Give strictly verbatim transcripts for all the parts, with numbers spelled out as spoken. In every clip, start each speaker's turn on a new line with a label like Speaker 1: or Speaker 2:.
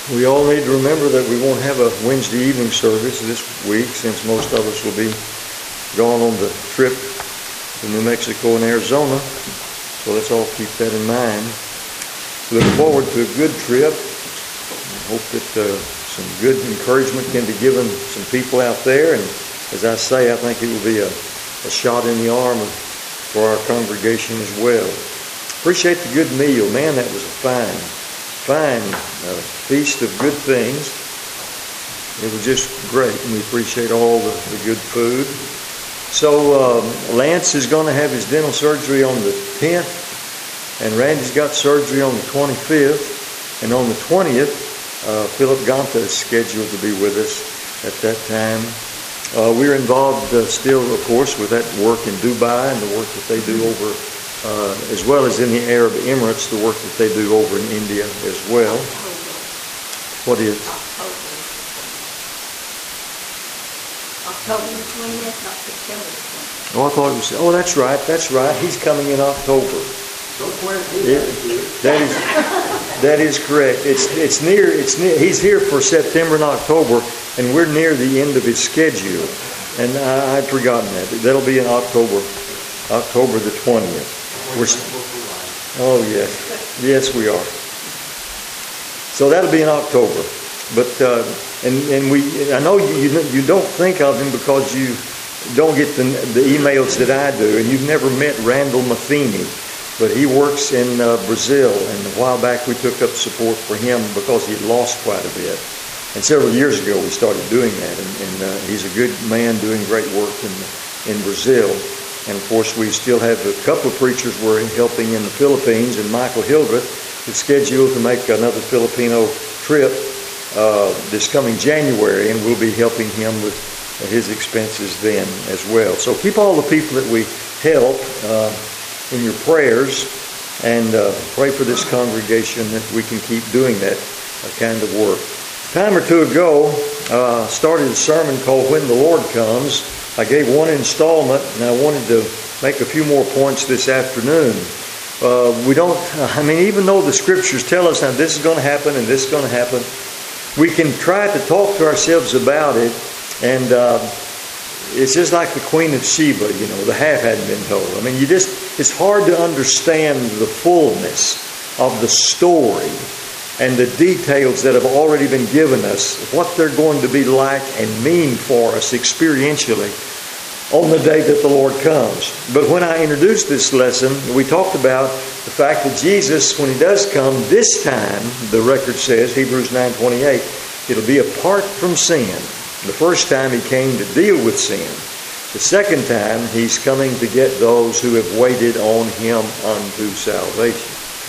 Speaker 1: We all need to remember that we won't have a Wednesday evening service this week since most of us will be gone on the trip to New Mexico and Arizona. So let's all keep that in mind. Look forward to a good trip. I hope that uh, some good encouragement can be given some people out there. And as I say, I think it will be a, a shot in the arm for our congregation as well. Appreciate the good meal. Man, that was a fine, fine uh, feast of good things. It was just great, and we appreciate all the, the good food. So um, Lance is going to have his dental surgery on the tenth, and Randy's got surgery on the twenty-fifth, and on the twentieth, uh, Philip Ganta is scheduled to be with us at that time. Uh, we're involved uh, still, of course, with that work in Dubai and the work that they do over Uh, as well as in the Arab Emirates, the work that they do over in India as well. What is?
Speaker 2: October the twentieth, not September the twentieth.
Speaker 1: Oh, I thought it was. Oh, that's right. That's right. He's coming in October. It, that is that is correct. It's it's near. It's near. He's here for September and October, and we're near the end of his schedule. And I, I'd forgotten that. That'll be in October, October the twentieth. We're, oh yes, yes we are. So that'll be in October, but uh, and and we I know you you don't think of him because you don't get the, the emails that I do, and you've never met Randall Matheny, but he works in uh, Brazil, and a while back we took up support for him because he'd lost quite a bit, and several years ago we started doing that, and, and uh, he's a good man doing great work in in Brazil. And of course, we still have a couple of preachers we're helping in the Philippines, and Michael Hildreth is scheduled to make another Filipino trip uh, this coming January, and we'll be helping him with his expenses then as well. So keep all the people that we help uh, in your prayers, and uh, pray for this congregation that we can keep doing that uh, kind of work. A time or two ago, uh, started a sermon called When the Lord Comes. I gave one installment, and I wanted to make a few more points this afternoon. Uh, we don't, I mean, even though the Scriptures tell us now this is going to happen and this is going to happen, we can try to talk to ourselves about it, and uh, it's just like the Queen of Sheba, you know, the half hadn't been told. I mean, you just, it's hard to understand the fullness of the story and the details that have already been given us, what they're going to be like and mean for us experientially on the day that the Lord comes. But when I introduced this lesson, we talked about the fact that Jesus, when He does come this time, the record says, Hebrews nine twenty-eight, it'll be apart from sin. The first time He came to deal with sin. The second time, He's coming to get those who have waited on Him unto salvation.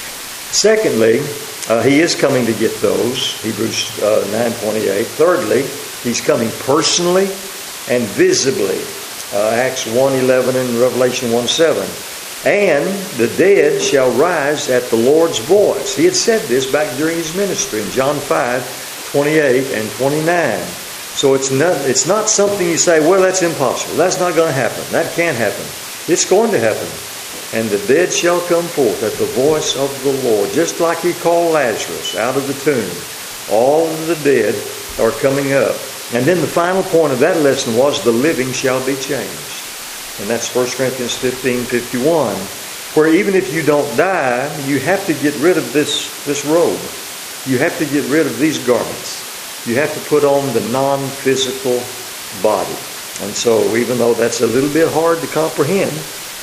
Speaker 1: Secondly, Uh, he is coming to get those, Hebrews uh, nine twenty-eight. Thirdly, He's coming personally and visibly, uh, Acts one eleven and Revelation one seven. And the dead shall rise at the Lord's voice. He had said this back during His ministry in John five twenty-eight and twenty-nine. So it's not, it's not something you say, well, that's impossible. That's not going to happen. That can't happen. It's going to happen. And the dead shall come forth at the voice of the Lord. Just like He called Lazarus out of the tomb. All of the dead are coming up. And then the final point of that lesson was the living shall be changed. And that's First Corinthians fifteen fifty-one. Where even if you don't die, you have to get rid of this, this robe. You have to get rid of these garments. You have to put on the non-physical body. And so even though that's a little bit hard to comprehend,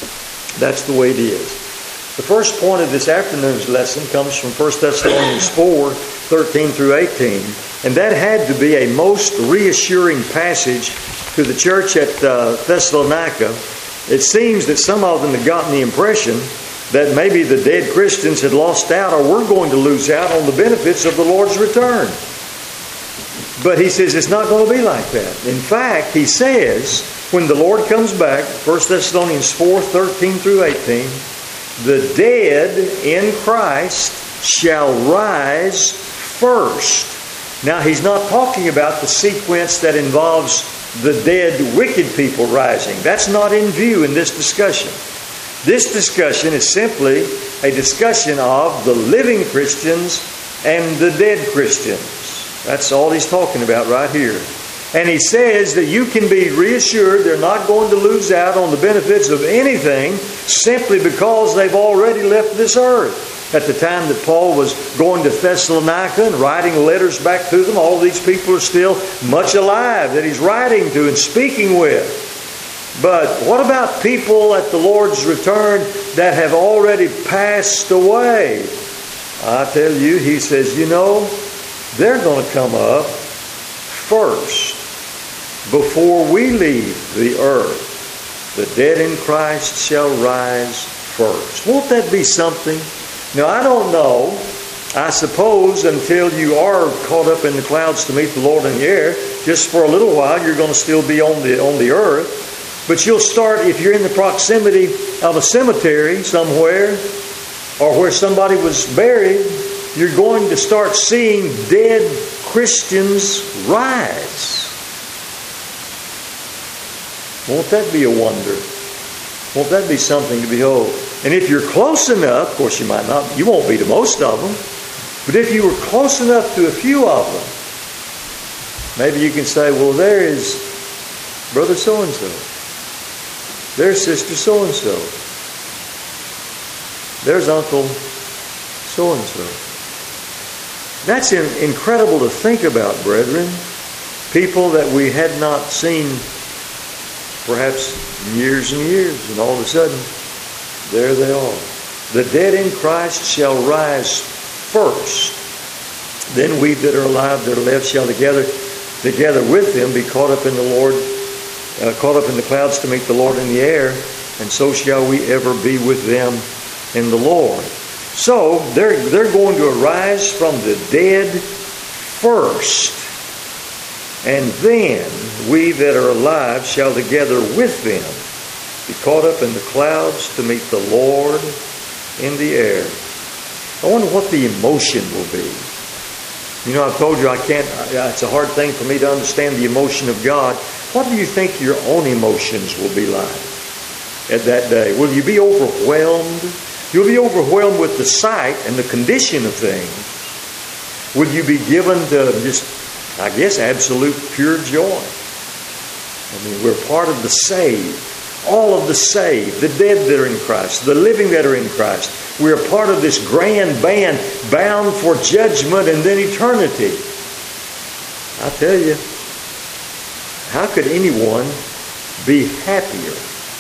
Speaker 1: that's the way it is. The first point of this afternoon's lesson comes from First Thessalonians four thirteen through eighteen. And that had to be a most reassuring passage to the church at uh, Thessalonica. It seems that some of them had gotten the impression that maybe the dead Christians had lost out, or were going to lose out on the benefits of the Lord's return. But he says it's not going to be like that. In fact, he says, when the Lord comes back, First Thessalonians four thirteen through eighteen, the dead in Christ shall rise first. Now, he's not talking about the sequence that involves the dead wicked people rising. That's not in view in this discussion. This discussion is simply a discussion of the living Christians and the dead Christians. That's all he's talking about right here. And he says that you can be reassured they're not going to lose out on the benefits of anything simply because they've already left this earth. At the time that Paul was going to Thessalonica and writing letters back to them, all these people are still much alive that he's writing to and speaking with. But what about people at the Lord's return that have already passed away? I tell you, he says, you know, they're going to come up first before we leave the earth. The dead in Christ shall rise first. Won't that be something? Now, I don't know. I suppose until you are caught up in the clouds to meet the Lord in the air, just for a little while, you're going to still be on the on the earth. But you'll start, if you're in the proximity of a cemetery somewhere, or where somebody was buried, you're going to start seeing dead Christians rise. Won't that be a wonder? Won't that be something to behold? And if you're close enough, of course you might not, you won't be to most of them, but if you were close enough to a few of them, maybe you can say, well, there is Brother so-and-so. There's Sister so-and-so. There's Uncle so-and-so. That's in, incredible to think about, brethren. People that we had not seen perhaps years and years, and all of a sudden, there they are. The dead in Christ shall rise first. Then we that are alive, that are left, shall together, together with them be caught up in the Lord, uh, caught up in the clouds to meet the Lord in the air, and so shall we ever be with them in the Lord. So they're they're going to arise from the dead first, and then we that are alive shall together with them be caught up in the clouds to meet the Lord in the air. I wonder what the emotion will be. You know, I've told you I can't, it's a hard thing for me to understand the emotion of God. What do you think your own emotions will be like at that day? Will you be overwhelmed? You'll be overwhelmed with the sight and the condition of things. Will you be given to just, I guess, absolute pure joy? I mean, we're part of the saved. All of the saved, the dead that are in Christ, the living that are in Christ. We are part of this grand band bound for judgment and then eternity. I tell you, how could anyone be happier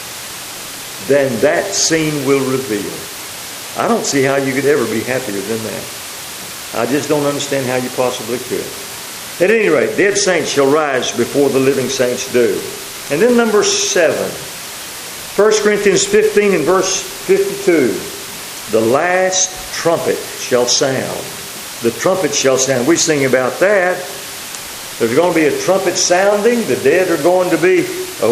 Speaker 1: than that scene will reveal? I don't see how you could ever be happier than that. I just don't understand how you possibly could. At any rate, dead saints shall rise before the living saints do. And then number seven. First Corinthians fifteen and verse fifty-two. The last trumpet shall sound. The trumpet shall sound. We sing about that. There's going to be a trumpet sounding. The dead are going to be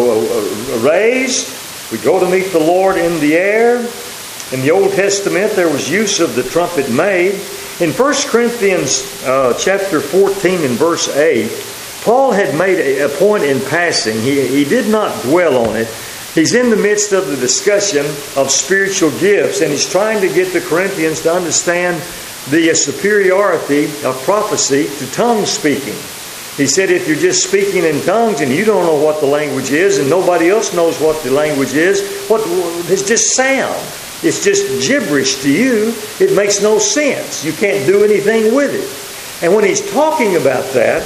Speaker 1: raised. We go to meet the Lord in the air. In the Old Testament, there was use of the trumpet made. In First Corinthians uh, chapter fourteen and verse eight, Paul had made a, a point in passing. He, he did not dwell on it. He's in the midst of the discussion of spiritual gifts, and he's trying to get the Corinthians to understand the superiority of prophecy to tongue speaking. He said, if you're just speaking in tongues and you don't know what the language is and nobody else knows what the language is, what it's just sound. It's just gibberish to you. It makes no sense. You can't do anything with it. And when he's talking about that,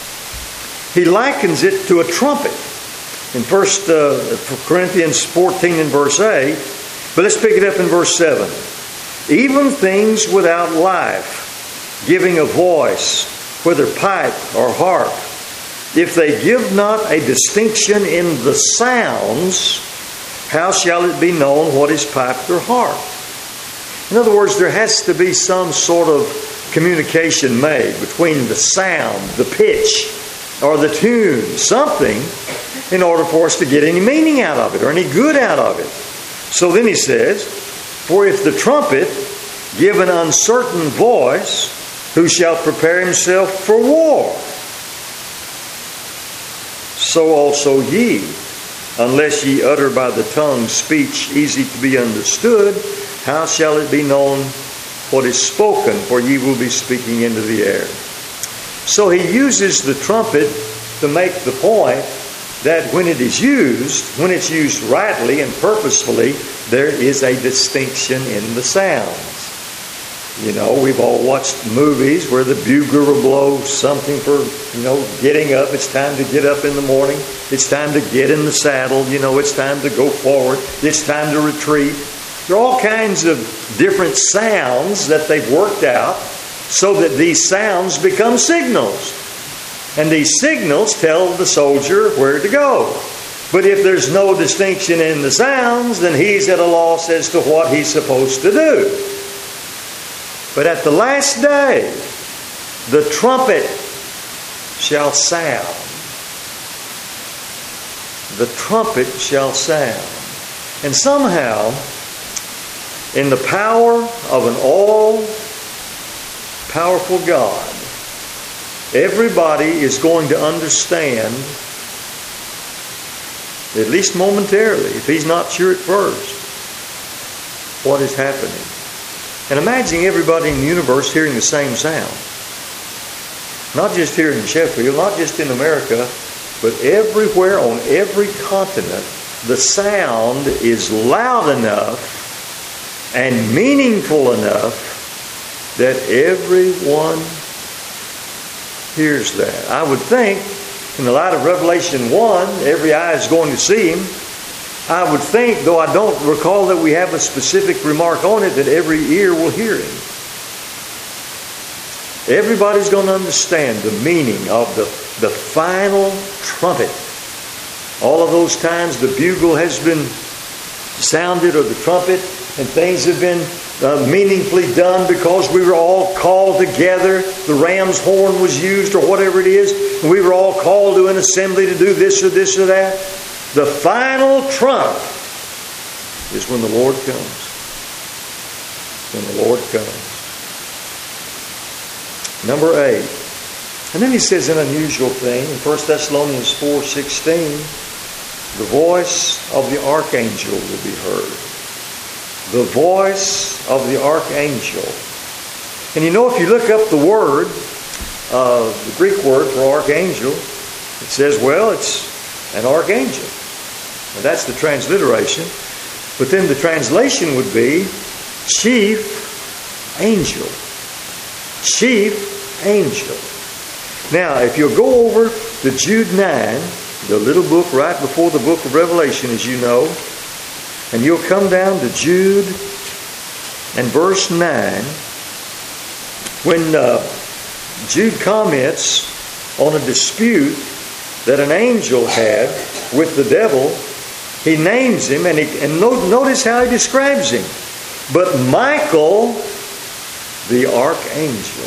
Speaker 1: he likens it to a trumpet. In First uh, Corinthians fourteen and verse eight, but let's pick it up in verse seven. Even things without life, giving a voice, whether pipe or harp, if they give not a distinction in the sounds, how shall it be known what is piped or harp? In other words, there has to be some sort of communication made between the sound, the pitch, or the tune, something, in order for us to get any meaning out of it or any good out of it. So then he says, for if the trumpet give an uncertain voice, who shall prepare himself for war? So also ye, unless ye utter by the tongue speech easy to be understood, how shall it be known what is spoken? For ye will be speaking into the air. So he uses the trumpet to make the point that when it is used, when it's used rightly and purposefully, there is a distinction in the sounds. You know, we've all watched movies where the bugler will blow something for, you know, getting up. It's time to get up in the morning. It's time to get in the saddle. You know, it's time to go forward. It's time to retreat. There are all kinds of different sounds that they've worked out so that these sounds become signals. And these signals tell the soldier where to go. But if there's no distinction in the sounds, then he's at a loss as to what he's supposed to do. But at the last day, the trumpet shall sound. The trumpet shall sound. And somehow, in the power of an all-powerful God, everybody is going to understand, at least momentarily, if he's not sure at first, what is happening. And imagine everybody in the universe hearing the same sound. Not just here in Sheffield, not just in America, but everywhere on every continent, the sound is loud enough and meaningful enough that everyone hears that. I would think, in the light of Revelation one, every eye is going to see him. I would think, though I don't recall that we have a specific remark on it, that every ear will hear him. Everybody's going to understand the meaning of the, the final trumpet. All of those times the bugle has been sounded, or the trumpet, and things have been uh, meaningfully done because we were all called together. The ram's horn was used, or whatever it is. And we were all called to an assembly to do this or this or that. The final trump is when the Lord comes. When the Lord comes. Number eight. And then he says an unusual thing in First Thessalonians four sixteen. The voice of the archangel will be heard. The voice of the archangel. And you know, if you look up the word, uh, the Greek word for archangel, it says, well, it's an archangel. Now, that's the transliteration. But then the translation would be chief angel. Chief angel. Now, if you'll go over to Jude nine, the little book right before the book of Revelation, as you know, and you'll come down to Jude and verse nine, when uh, Jude comments on a dispute that an angel had with the devil, he names him, and, he, and notice how he describes him. But Michael, the archangel.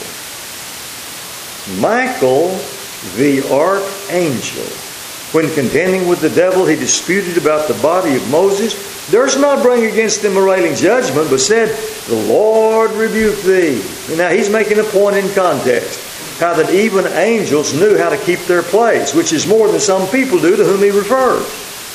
Speaker 1: Michael, the archangel. When contending with the devil, he disputed about the body of Moses. Durst not bring against him a railing judgment, but said, the Lord rebuke thee. And now he's making a point in context. How that even angels knew how to keep their place, which is more than some people do to whom he refers.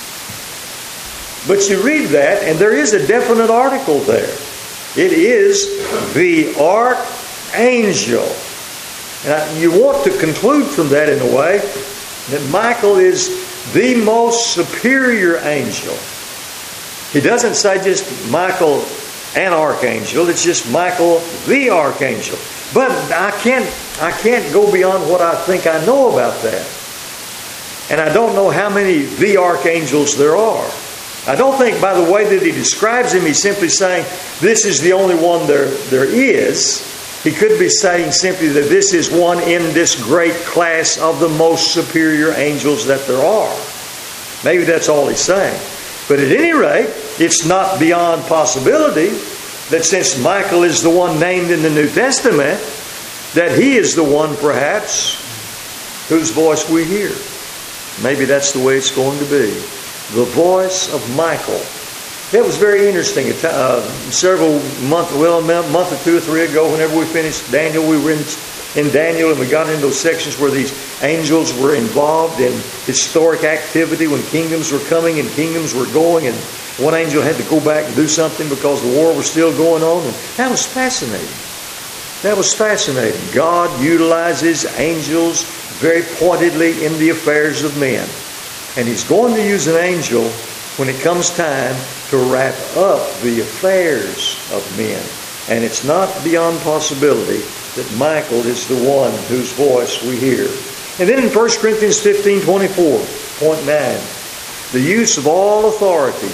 Speaker 1: But you read that, and there is a definite article there. It is the archangel. And you want to conclude from that in a way that Michael is the most superior angel. He doesn't say just Michael, an archangel. It's just Michael, the archangel. But I can't, I can't go beyond what I think I know about that. And I don't know how many the archangels there are. I don't think by the way that he describes him, he's simply saying this is the only one there, there is. He could be saying simply that this is one in this great class of the most superior angels that there are. Maybe that's all he's saying. But at any rate, it's not beyond possibility that since Michael is the one named in the New Testament, that he is the one perhaps whose voice we hear. Maybe that's the way it's going to be. The voice of Michael. It was very interesting. Uh, several months, well, a month or two or three ago, whenever we finished Daniel, we were in, in Daniel, and we got into those sections where these angels were involved in historic activity when kingdoms were coming and kingdoms were going, and one angel had to go back and do something because the war was still going on. And that was fascinating. That was fascinating. God utilizes angels very pointedly in the affairs of men. And He's going to use an angel when it comes time to wrap up the affairs of men. And it's not beyond possibility that Michael is the one whose voice we hear. And then in First Corinthians fifteen twenty-four, point nine, the use of all authority,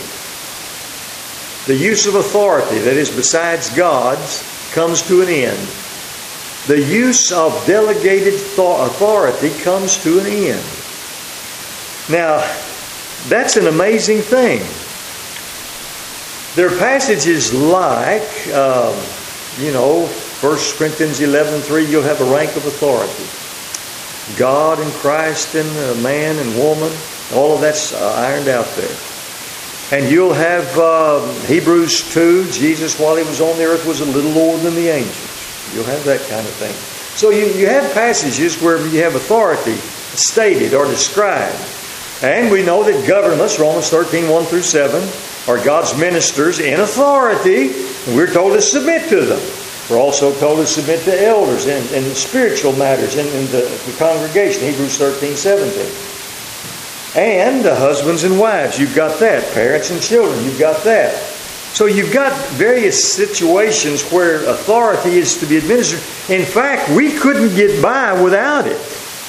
Speaker 1: the use of authority that is besides God's, comes to an end. The use of delegated authority comes to an end. Now, that's an amazing thing. There are passages like, um, you know, First Corinthians eleven three, you'll have a rank of authority. God and Christ and uh, man and woman, all of that's uh, ironed out there. And you'll have uh, Hebrews two, Jesus while He was on the earth was a little lower than the angels. You'll have that kind of thing. So you, you have passages where you have authority stated or described. And we know that governments, Romans thirteen, one through seven, are God's ministers in authority. And we're told to submit to them. We're also told to submit to elders in, in spiritual matters in, in the, the congregation, Hebrews thirteen, seventeen. And uh, husbands and wives, you've got that. Parents and children, you've got that. So you've got various situations where authority is to be administered. In fact, we couldn't get by without it.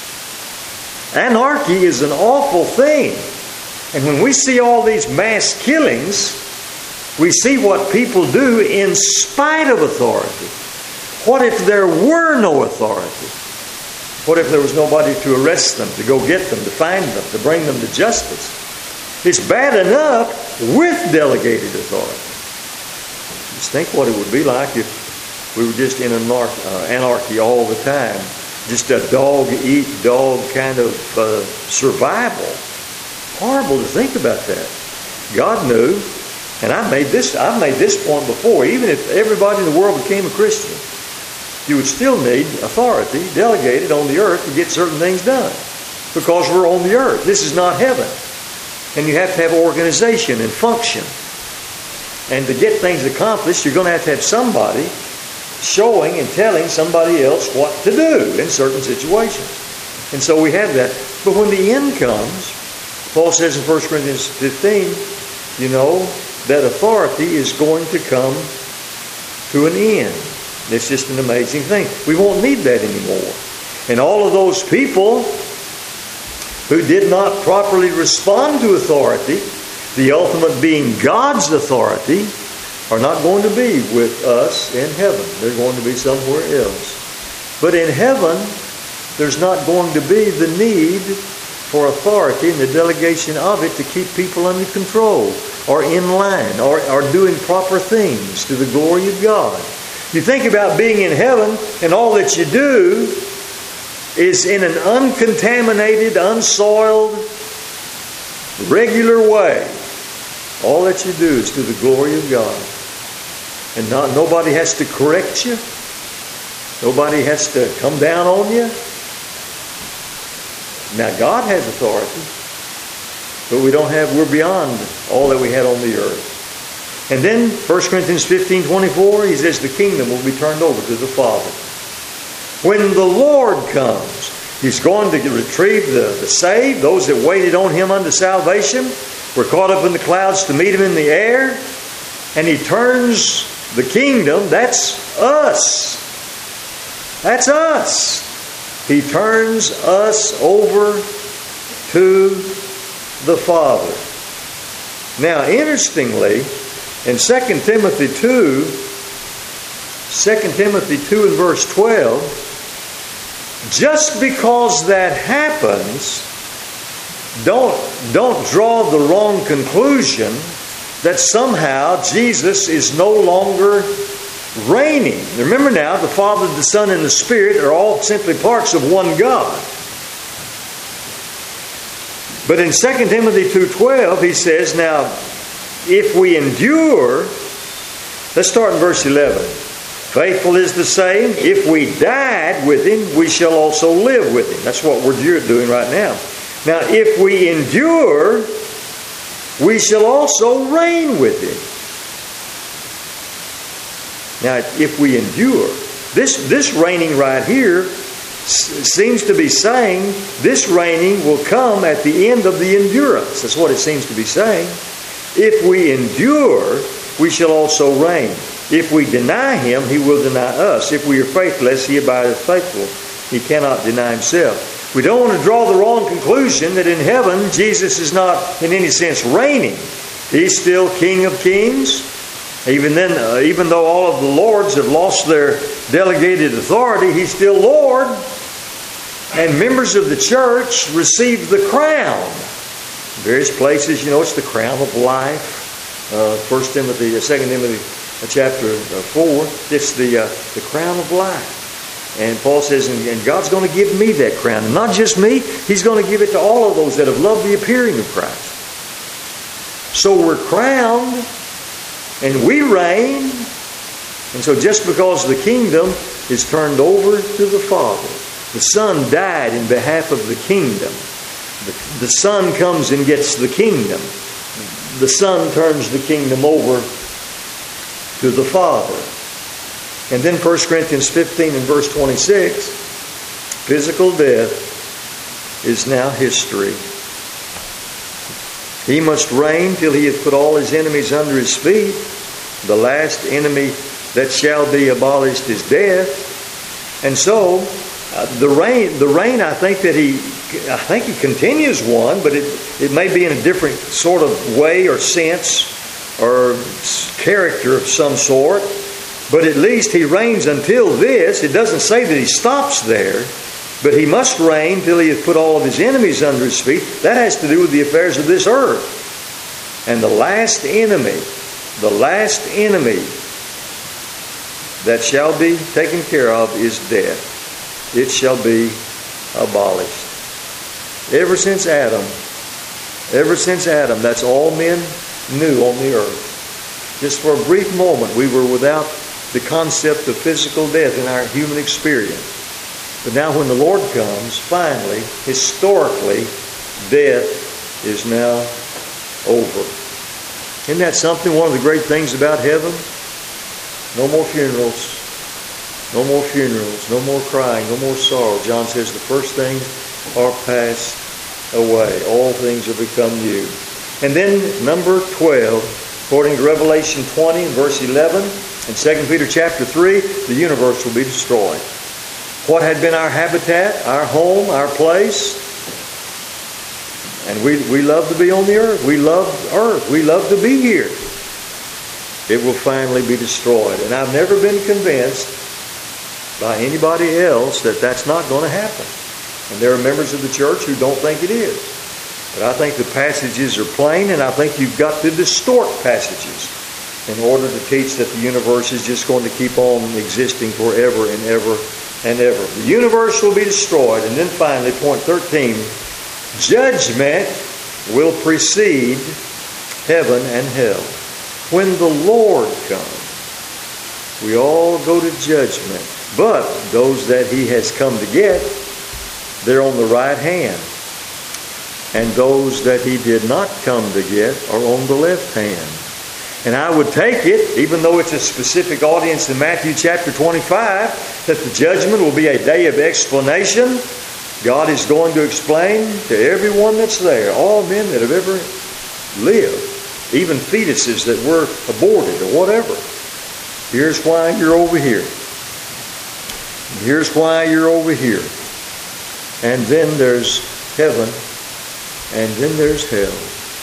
Speaker 1: Anarchy is an awful thing. And when we see all these mass killings, we see what people do in spite of authority. What if there were no authority? What if there was nobody to arrest them, to go get them, to find them, to bring them to justice? It's bad enough with delegated authority. Just think what it would be like if we were just in anarchy, uh, anarchy all the time. Just a dog-eat-dog kind of uh, survival. Horrible to think about that. God knew, and I've made this, I've made this point before, even if everybody in the world became a Christian, you would still need authority delegated on the earth to get certain things done. Because we're on the earth. This is not heaven. And you have to have organization and function. And to get things accomplished, you're going to have to have somebody showing and telling somebody else what to do in certain situations. And so we have that. But when the end comes, Paul says in First Corinthians fifteen, you know, that authority is going to come to an end. It's just an amazing thing. We won't need that anymore. And all of those people who did not properly respond to authority, the ultimate being God's authority, are not going to be with us in heaven. They're going to be somewhere else. But in heaven, there's not going to be the need for authority and the delegation of it to keep people under control or in line or, or doing proper things to the glory of God. You think about being in heaven and all that you do is in an uncontaminated, unsoiled, regular way. All that you do is to the glory of God. And not, nobody has to correct you. Nobody has to come down on you. Now God has authority, but we don't have, we're beyond all that we had on the earth. And then First Corinthians fifteen twenty-four, he says the kingdom will be turned over to the Father. When the Lord comes, He's going to retrieve the, the saved, those that waited on Him unto salvation. We're caught up in the clouds to meet Him in the air. And He turns the kingdom, that's us. That's us. He turns us over to the Father. Now, interestingly, in Second Timothy two, Second Timothy two and verse twelve, just because that happens, don't, don't draw the wrong conclusion that somehow Jesus is no longer reigning. Remember now, the Father, the Son, and the Spirit are all simply parts of one God. But in Second Timothy two twelve, he says, now, if we endure, let's start in verse eleven. Faithful is the saying, if we died with Him, we shall also live with Him. That's what we're doing right now. Now, if we endure, we shall also reign with Him. Now, if we endure, This, this reigning right here s- seems to be saying this reigning will come at the end of the endurance. That's what it seems to be saying. If we endure, we shall also reign. If we deny Him, He will deny us. If we are faithless, He abideth faithful. He cannot deny Himself. We don't want to draw the wrong conclusion that in heaven, Jesus is not in any sense reigning. He's still King of Kings. Even then, uh, even though all of the lords have lost their delegated authority, He's still Lord. And members of the church receive the crown. Various places, you know, it's the crown of life. Uh, First Timothy, Second Timothy, uh, chapter uh, four. It's the uh, the crown of life. And Paul says, and, and God's going to give me that crown, and not just me. He's going to give it to all of those that have loved the appearing of Christ. So we're crowned. And we reign. And so just because the kingdom is turned over to the Father, the Son died in behalf of the kingdom. The, the Son comes and gets the kingdom. The Son turns the kingdom over to the Father. And then First Corinthians fifteen and verse twenty-six, physical death is now history. He must reign till He hath put all His enemies under His feet. The last enemy that shall be abolished is death. And so, uh, the reign, the reign, I think that He, I think He continues one, but it, it may be in a different sort of way or sense or character of some sort. But at least He reigns until this. It doesn't say that He stops there. But He must reign till He hath put all of His enemies under His feet. That has to do with the affairs of this earth. And the last enemy, the last enemy that shall be taken care of is death. It shall be abolished. Ever since Adam, ever since Adam, that's all men knew on the earth. Just for a brief moment, we were without the concept of physical death in our human experience. But now when the Lord comes, finally, historically, death is now over. Isn't that something? One of the great things about heaven? No more funerals. No more funerals. No more crying. No more sorrow. John says the first things are passed away. All things are become new. And then number twelve, according to Revelation twenty and verse eleven, and Second Peter chapter three, the universe will be destroyed. What had been our habitat, our home, our place? And we, we love to be on the earth. We love earth. We love to be here. It will finally be destroyed. And I've never been convinced by anybody else that that's not going to happen. And there are members of the church who don't think it is. But I think the passages are plain, and I think you've got to distort passages in order to teach that the universe is just going to keep on existing forever and ever and ever. The universe will be destroyed. And then finally, point thirteen, judgment will precede heaven and hell. When the Lord comes, we all go to judgment. But those that He has come to get, they're on the right hand. And those that He did not come to get are on the left hand. And I would take it, even though it's a specific audience in Matthew chapter twenty-five, that the judgment will be a day of explanation. God is going to explain to everyone that's there, all men that have ever lived, even fetuses that were aborted or whatever. Here's why you're over here. Here's why you're over here. And then there's heaven, and then there's hell.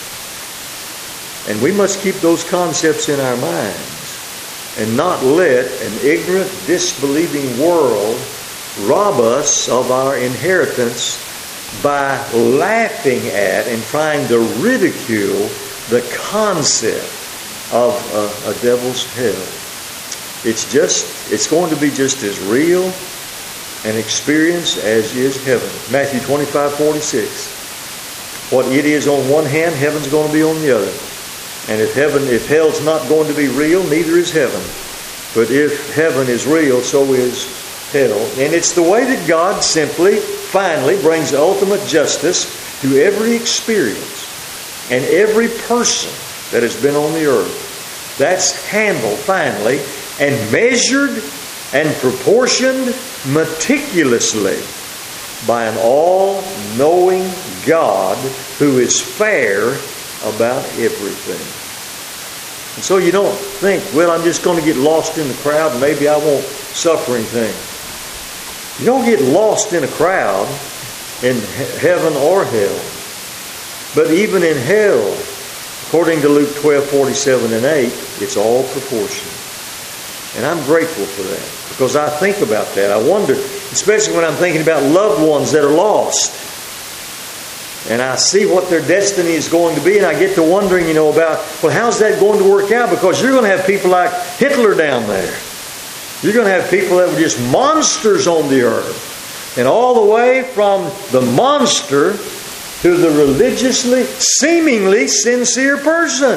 Speaker 1: And we must keep those concepts in our minds and not let an ignorant, disbelieving world rob us of our inheritance by laughing at and trying to ridicule the concept of a, a devil's hell. It's just, it's going to be just as real an experience as is heaven. Matthew twenty-five forty-six. What it is on one hand, heaven's going to be on the other. And if heaven, if hell's not going to be real, neither is heaven. But if heaven is real, so is hell. And it's the way that God simply, finally, brings ultimate justice to every experience and every person that has been on the earth. That's handled finally and measured and proportioned meticulously by an all-knowing God who is fair about everything. And so you don't think, well, I'm just going to get lost in the crowd and maybe I won't suffer anything. You don't get lost in a crowd in heaven or hell. But even in hell, according to Luke twelve, forty-seven and eight, it's all proportioned. And I'm grateful for that because I think about that. I wonder, especially when I'm thinking about loved ones that are lost. And I see what their destiny is going to be, and I get to wondering, you know, about, well, how's that going to work out? Because you're going to have people like Hitler down there. You're going to have people that were just monsters on the earth. And all the way from the monster to the religiously, seemingly sincere person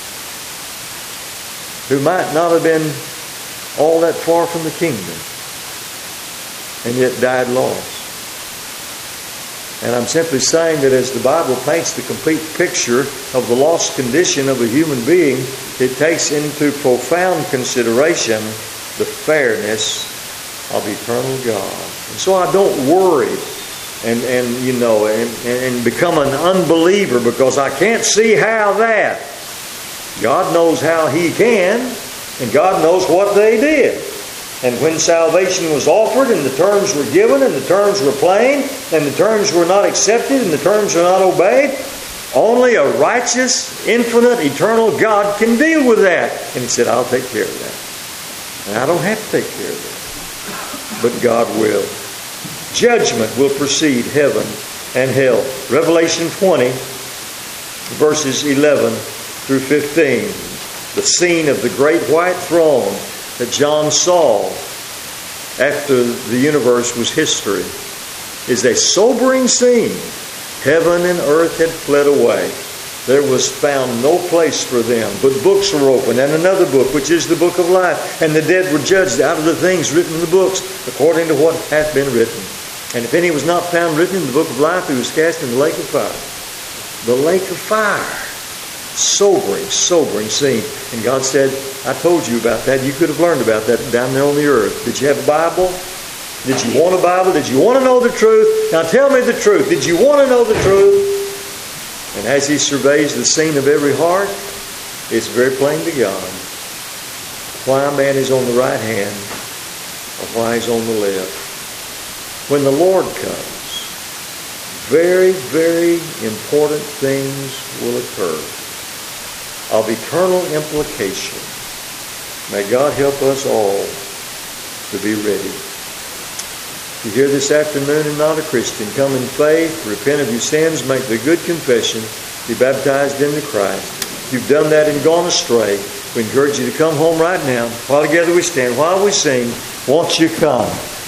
Speaker 1: who might not have been all that far from the kingdom and yet died lost. And I'm simply saying that as the Bible paints the complete picture of the lost condition of a human being, it takes into profound consideration the fairness of eternal God. And so I don't worry and, and you know, and, and become an unbeliever because I can't see how that. God knows how He can, and God knows what they did. And when salvation was offered and the terms were given and the terms were plain and the terms were not accepted and the terms were not obeyed, only a righteous, infinite, eternal God can deal with that. And He said, I'll take care of that. And I don't have to take care of that. But God will. Judgment will precede heaven and hell. Revelation twenty, verses eleven through fifteen. The scene of the great white throne that John saw after the universe was history is a sobering scene. Heaven and earth had fled away. There was found no place for them, but books were opened, and another book, which is the book of life, and the dead were judged out of the things written in the books, according to what hath been written. And if any was not found written in the book of life, he was cast in the lake of fire. The lake of fire. Sobering, sobering scene. And God said, I told you about that. You could have learned about that down there on the earth. Did you have a Bible? Did you want a Bible? Did you want to know the truth? Now tell me the truth. Did you want to know the truth? And as He surveys the scene of every heart, it's very plain to God why a man is on the right hand or why he's on the left. When the Lord comes, very, very important things will occur of eternal implication. May God help us all to be ready. If you're here this afternoon and not a Christian, come in faith, repent of your sins, make the good confession, be baptized into Christ. If you've done that and gone astray, we encourage you to come home right now. While together we stand, while we sing, won't you come?